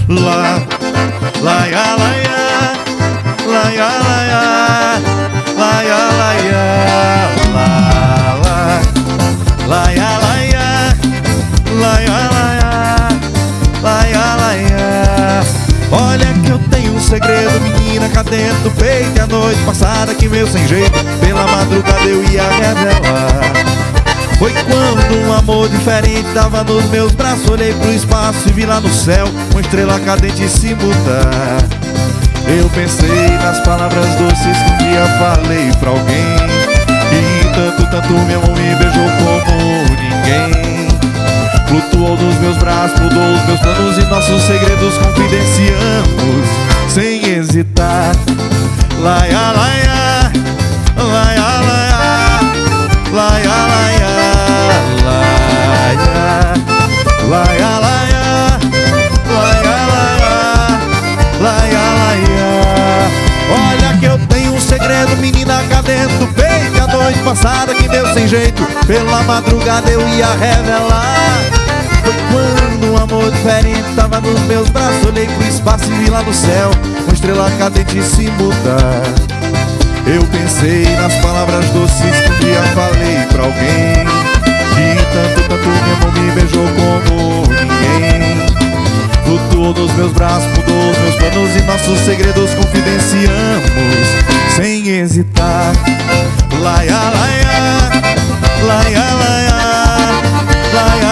Lá, laia, laia, laia, laia, laia, laia, lá, lá, laia, laia, laia, laia, laia, laia. Olha que eu tenho um segredo, menina, cá dentro do peito. E a noite passada que veio sem jeito, pela madrugada eu ia revelar. Foi quando um amor diferente tava nos meus braços. Olhei pro espaço e vi lá no céu uma estrela cadente se mudar. Eu pensei nas palavras doces que um dia falei pra alguém, e tanto meu amor me beijou como ninguém. Flutuou nos meus braços, mudou os meus planos e nossos segredos confidenciamos sem hesitar. Laia, laia, laia, laia, laia, laia, laia, laia, laia, laia, laia, laia. Olha que eu tenho um segredo, menina, cá dentro do peito. E a noite passada que deu sem jeito, pela madrugada eu ia revelar. Foi quando um amor diferente tava nos meus braços. Olhei pro espaço e vi lá no céu uma estrela cadente se mudar. Eu pensei nas palavras doces que um dia falei pra alguém, e tanto meu amor me beijou como ninguém. Flutuou nos meus braços, mudou os meus planos e nossos segredos confidenciamos sem hesitar. Laia, laia, laia, laia, laia,